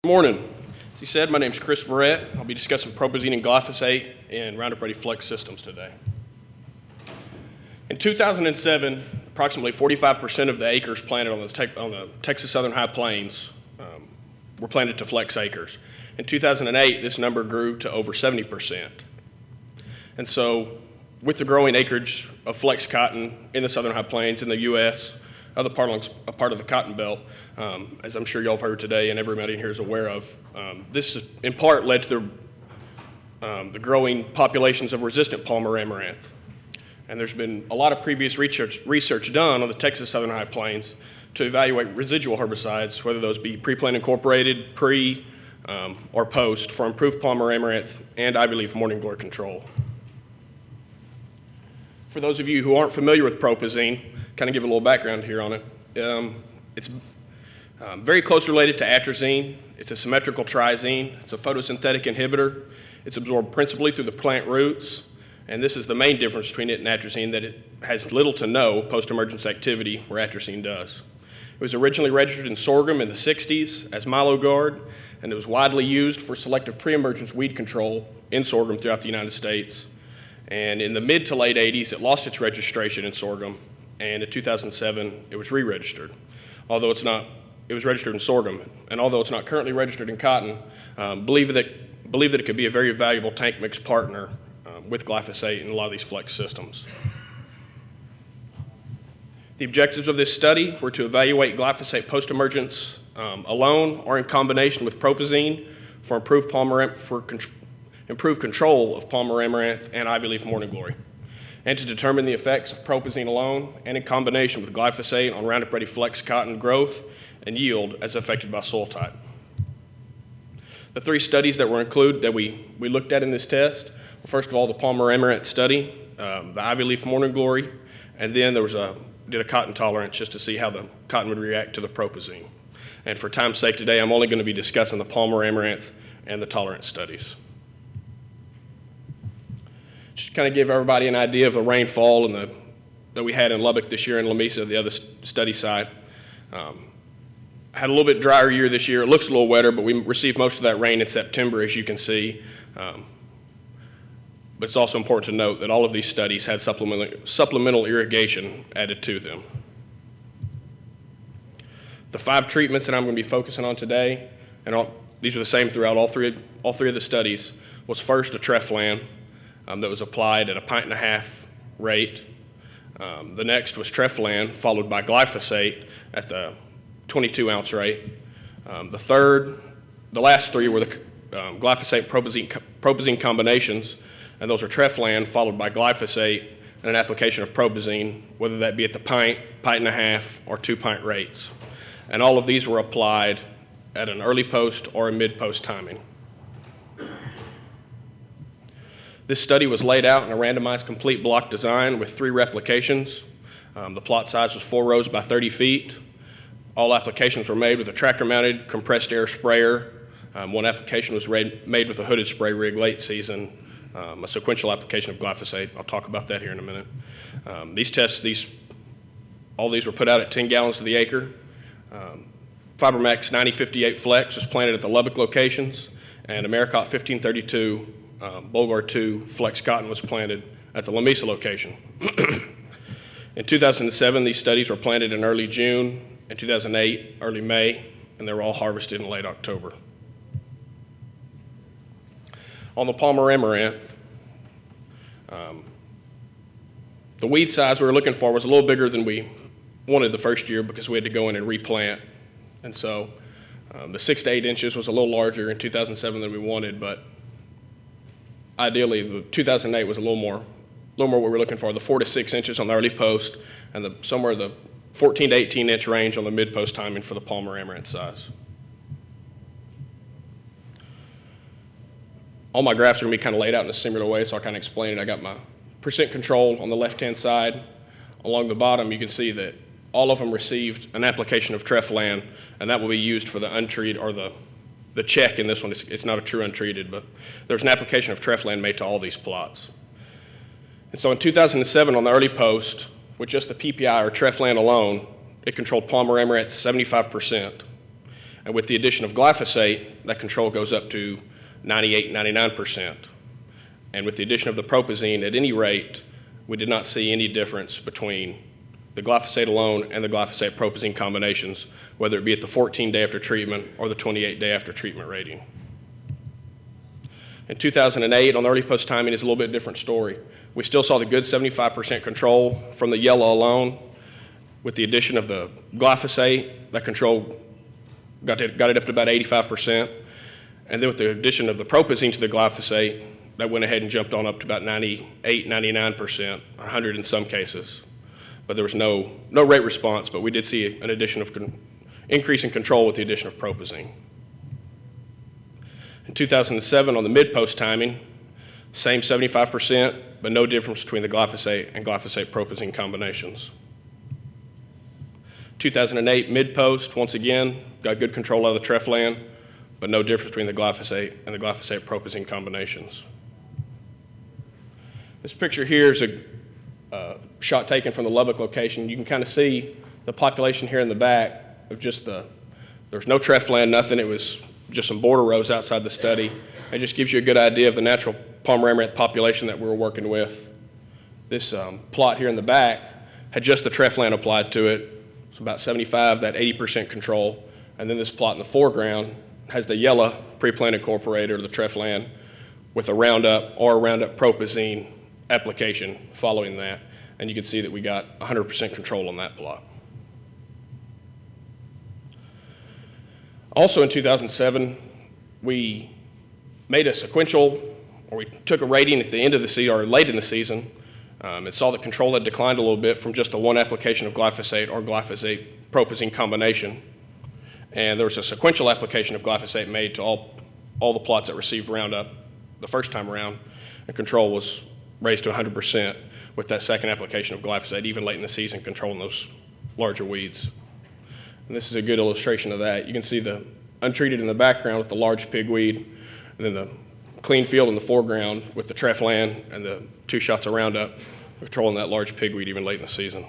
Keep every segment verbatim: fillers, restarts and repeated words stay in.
Good morning. As he said, my name is Chris Verrett. I'll be discussing propazine and glyphosate in Roundup Ready Flex systems today. In two thousand seven, approximately forty-five percent of the acres planted on the, te on the Texas Southern High Plains um, were planted to flex acres. In two thousand eight, this number grew to over seventy percent. And so, with the growing acreage of flex cotton in the Southern High Plains in the U S, other part of, a part of the Cotton Belt, um, as I'm sure y'all have heard today and everybody in here is aware of, um, this in part led to the, um, the growing populations of resistant Palmer amaranth. And there's been a lot of previous research, research done on the Texas Southern High Plains to evaluate residual herbicides, whether those be pre-plant incorporated, pre, um, or post, for improved Palmer amaranth and ivy leaf morning glory control. For those of you who aren't familiar with propazine, kind of give a little background here on it. Um, it's um, very closely related to atrazine. It's a symmetrical triazine. It's a photosynthetic inhibitor. It's absorbed principally through the plant roots, and this is the main difference between it and atrazine, that it has little to no post-emergence activity where atrazine does. It was originally registered in sorghum in the sixties as Milogard, and it was widely used for selective pre-emergence weed control in sorghum throughout the United States. And in the mid to late eighties, it lost its registration in sorghum, and in two thousand seven, it was re-registered. Although it's not, it was registered in sorghum, and although it's not currently registered in cotton, um, believe that believe that it could be a very valuable tank mix partner um, with glyphosate in a lot of these flex systems. The objectives of this study were to evaluate glyphosate post-emergence um, alone or in combination with propazine for improved Palmer for con improved control of Palmer amaranth and ivy leaf morning glory, and to determine the effects of propazine alone and in combination with glyphosate on Roundup Ready Flex cotton growth and yield as affected by soil type. The three studies that were included that we, we looked at in this test were, first of all, the Palmer amaranth study, um, the ivy leaf morning glory, and then there was a, did a cotton tolerance just to see how the cotton would react to the propazine. And for time's sake today, I'm only going to be discussing the Palmer amaranth and the tolerance studies. Just kind of give everybody an idea of the rainfall and the, that we had in Lubbock this year and Lamesa, the other st study site. Um, had a little bit drier year this year. It looks a little wetter, but we received most of that rain in September, as you can see. Um, but it's also important to note that all of these studies had supplemental, supplemental irrigation added to them. The five treatments that I'm going to be focusing on today, and all, these are the same throughout all three, all three of the studies, was first a Treflan. Um, that was applied at a pint and a half rate. Um, the next was Treflan, followed by glyphosate at the twenty-two ounce rate. Um, the third, the last three were the um, glyphosate propazine, propazine combinations, and those are Treflan followed by glyphosate and an application of propazine, whether that be at the pint, pint and a half, or two pint rates. And all of these were applied at an early post or a mid post timing. This study was laid out in a randomized complete block design with three replications. Um, the plot size was four rows by thirty feet. All applications were made with a tractor-mounted compressed air sprayer. Um, one application was made with a hooded spray rig late season, um, a sequential application of glyphosate. I'll talk about that here in a minute. Um, these tests, these, all these were put out at ten gallons to the acre. Um, FiberMax ninety fifty-eight Flex was planted at the Lubbock locations, and Americot fifteen thirty-two Um, Bollgard two Flex Cotton was planted at the Lamesa location. In two thousand seven, these studies were planted in early June, in two thousand eight, early May, and they were all harvested in late October. On the Palmer amaranth, um, the weed size we were looking for was a little bigger than we wanted the first year because we had to go in and replant. And so um, the six to eight inches was a little larger in two thousand seven than we wanted, but ideally, the two thousand eight was a little more, a little more what we're looking for. The four to six inches on the early post, and the somewhere the fourteen to eighteen inch range on the mid post timing for the Palmer amaranth size. All my graphs are going to be kind of laid out in a similar way, so I'll kind of explain it. I got my percent control on the left-hand side. Along the bottom, you can see that all of them received an application of Treflan, and that will be used for the untreated or the The check in this one, it's not a true untreated, but there's an application of Treflan made to all these plots. And so in two thousand seven, on the early post, with just the P P I or Treflan alone, it controlled Palmer amaranth seventy-five percent. And with the addition of glyphosate, that control goes up to ninety-eight, ninety-nine percent. And with the addition of the propazine, at any rate, we did not see any difference between the glyphosate alone and the glyphosate propazine combinations, whether it be at the fourteen day after treatment or the twenty-eight day after treatment rating. In two thousand eight, on the early post timing, is a little bit different story. We still saw the good seventy-five percent control from the yellow alone. With the addition of the glyphosate, that control got it, got it up to about eighty-five percent. And then with the addition of the propazine to the glyphosate, that went ahead and jumped on up to about ninety-eight, ninety-nine percent, one hundred in some cases. But there was no, no rate response, but we did see an addition of con increase in control with the addition of propazine. In two thousand seven, on the mid-post timing, same seventy-five percent, but no difference between the glyphosate and glyphosate propazine combinations. two thousand eight, mid-post, once again, got good control of the Treflan, but no difference between the glyphosate and the glyphosate propazine combinations. This picture here is a uh, shot taken from the Lubbock location. You can kind of see the population here in the back of just the, there's no Treflan, nothing. It was just some border rows outside the study. It just gives you a good idea of the natural Palmer amaranth population that we were working with. This um, plot here in the back had just the Treflan applied to it. It's about seventy-five, that eighty percent control. And then this plot in the foreground has the yellow pre-plant incorporator, the Treflan, with a Roundup or Roundup propazine application following that. And you can see that we got one hundred percent control on that plot. Also in two thousand seven, we made a sequential, or we took a rating at the end of the season, or late in the season, um, and saw that control had declined a little bit from just a one application of glyphosate or glyphosate propazine combination. And there was a sequential application of glyphosate made to all, all the plots that received Roundup the first time around, and control was raised to one hundred percent with that second application of glyphosate, even late in the season, controlling those larger weeds. And this is a good illustration of that. You can see the untreated in the background with the large pigweed, and then the clean field in the foreground with the Treflan and the two shots of Roundup, controlling that large pigweed even late in the season.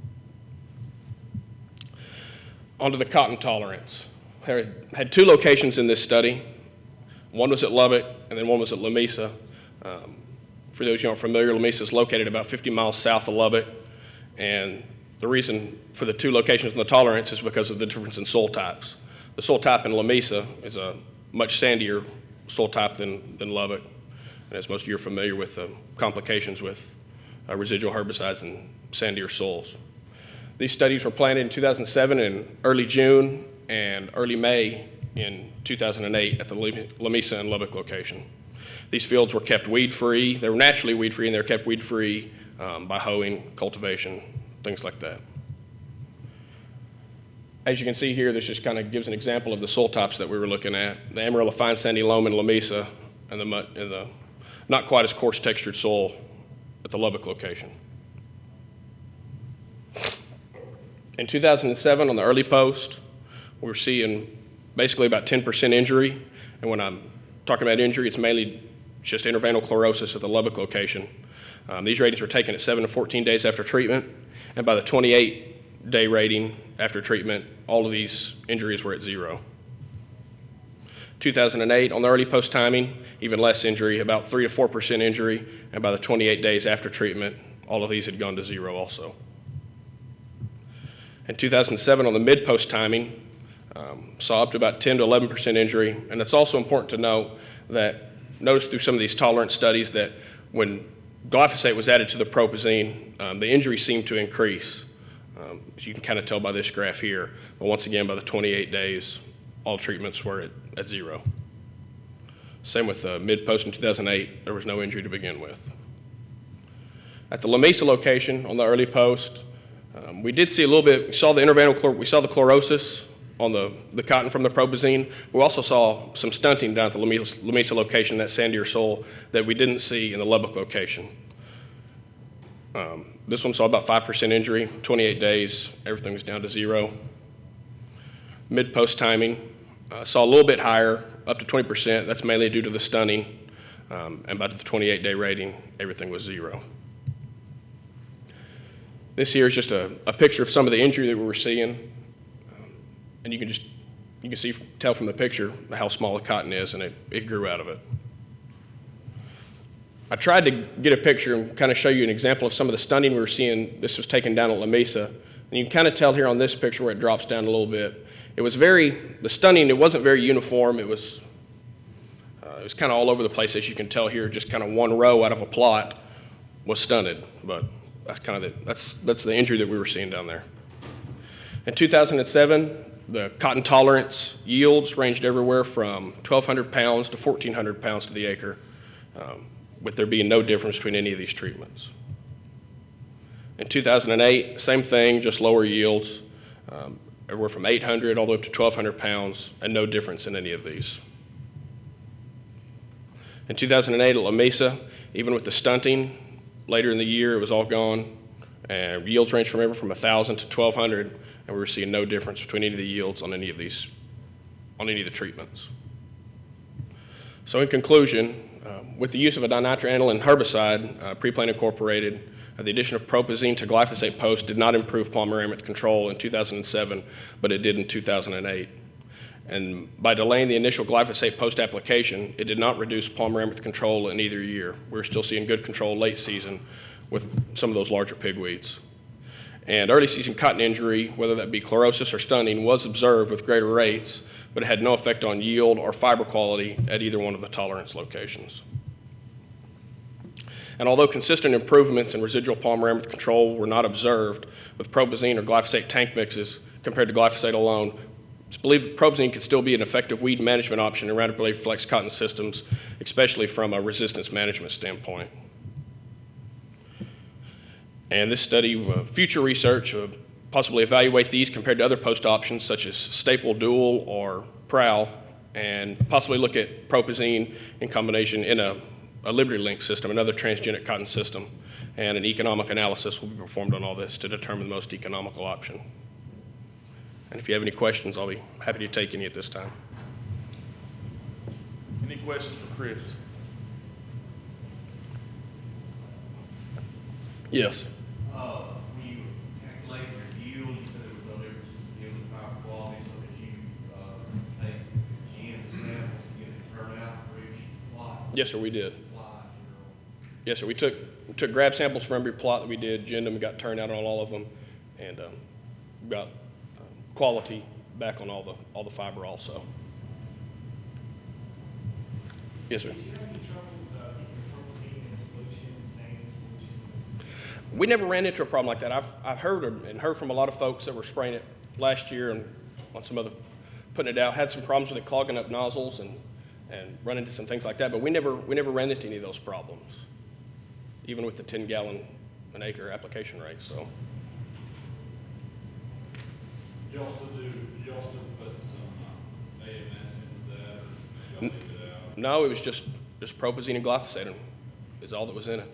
Onto the cotton tolerance. I had two locations in this study. One was at Lubbock, and then one was at Lamesa. Um, for those who aren't familiar, Lamesa is located about fifty miles south of Lubbock, and the reason for the two locations in the tolerance is because of the difference in soil types. The soil type in Lamesa is a much sandier soil type than, than Lubbock, and as most of you are familiar with the complications with uh, residual herbicides and sandier soils. These studies were planted in two thousand seven in early June and early May in two thousand eight at the Lamesa and Lubbock location. These fields were kept weed-free. They were naturally weed-free, and they were kept weed-free um, by hoeing, cultivation, things like that. As you can see here, this just kind of gives an example of the soil types that we were looking at. The Amarillo fine sandy loam in Lamesa, and the, mud, and the not quite as coarse textured soil at the Lubbock location. In two thousand seven, on the early post, we were seeing basically about ten percent injury. And when I'm talking about injury, it's mainly just interveinal chlorosis at the Lubbock location. Um, these ratings were taken at seven to fourteen days after treatment. And by the twenty-eight day rating after treatment, all of these injuries were at zero. two thousand eight, on the early post timing, even less injury, about three to four percent injury. And by the twenty-eight days after treatment, all of these had gone to zero also. In two thousand seven, on the mid-post timing, um, saw up to about ten to eleven percent injury. And it's also important to note that, notice through some of these tolerance studies that when glyphosate was added to the propazine, um, the injury seemed to increase. Um, as you can kind of tell by this graph here. But once again, by the twenty-eight days, all treatments were at, at zero. Same with the mid-post in two thousand eight, there was no injury to begin with. At the Lamesa location, on the early post, Um, we did see a little bit, we saw the interveinal, we saw the chlorosis on the, the cotton from the propazine. We also saw some stunting down at the Lamesa, Lamesa location, that sandier soil, that we didn't see in the Lubbock location. Um, this one saw about five percent injury, twenty-eight days, everything was down to zero. Mid-post timing, uh, saw a little bit higher, up to twenty percent. That's mainly due to the stunning, um, and by the twenty-eight day rating, everything was zero. This here is just a, a picture of some of the injury that we were seeing. Um, and you can just you can see, tell from the picture how small the cotton is, and it, it grew out of it. I tried to get a picture and kind of show you an example of some of the stunting we were seeing. This was taken down at La Mesa. And you can kind of tell here on this picture where it drops down a little bit. It was very, the stunting, it wasn't very uniform. It was, uh, it was kind of all over the place, as you can tell here. Just kind of one row out of a plot was stunted. But that's kind of the, that's, that's the injury that we were seeing down there. In two thousand seven, the cotton tolerance yields ranged everywhere from twelve hundred pounds to fourteen hundred pounds to the acre, um, with there being no difference between any of these treatments. In two thousand eight, same thing, just lower yields, um, everywhere from eight hundred all the way up to twelve hundred pounds, and no difference in any of these. In two thousand eight at La Mesa, even with the stunting, later in the year it was all gone, and yields ranged from everywhere from one thousand to twelve hundred, and we were seeing no difference between any of the yields on any of these, on any of the treatments. So in conclusion, uh, with the use of a dinitroaniline herbicide, uh, Pre-Plant Incorporated, uh, the addition of propazine to glyphosate post did not improve palmer amaranth control in two thousand seven, but it did in two thousand eight. And by delaying the initial glyphosate post application, it did not reduce palmer amaranth control in either year. We're still seeing good control late season with some of those larger pigweeds. And early season cotton injury, whether that be chlorosis or stunting, was observed with greater rates, but it had no effect on yield or fiber quality at either one of the tolerance locations. And although consistent improvements in residual palmer amaranth control were not observed with propazine or glyphosate tank mixes compared to glyphosate alone, it's believed that propazine could still be an effective weed management option in Roundup Ready Flex cotton systems, especially from a resistance management standpoint. And this study, uh, future research, uh, possibly evaluate these compared to other post options such as Staple Dual or Prowl, and possibly look at propazine in combination in a, a Liberty Link system, another transgenic cotton system, and an economic analysis will be performed on all this to determine the most economical option. And if you have any questions, I'll be happy to take any at this time. Any questions for Chris? Yes. Uh, when you calculate your yield, you said there was no difference in yield and fiber quality, so that you, uh, take G M samples to get a turnout for each plot? Yes, sir, we did. Plot, Yes, sir, we took, we took grab samples from every plot that we did, ginned them, got turnout on all of them, and um, got um, quality back on all the, all the fiber also. Yes, sir. Did you have any trouble uh, getting the propazine in a solution, staying in solution? We never ran into a problem like that. I've, I've heard and heard from a lot of folks that were spraying it last year and on some other, putting it out, had some problems with it clogging up nozzles and, and run into some things like that, but we never, we never ran into any of those problems, even with the ten gallon an acre application rate, so. You also do, you also put some uh, A M S into that, or you leave it out? No, it was just, just propazine and glyphosate is all that was in it.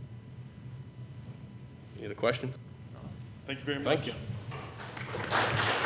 Any other questions? Thank you very much. Thank you.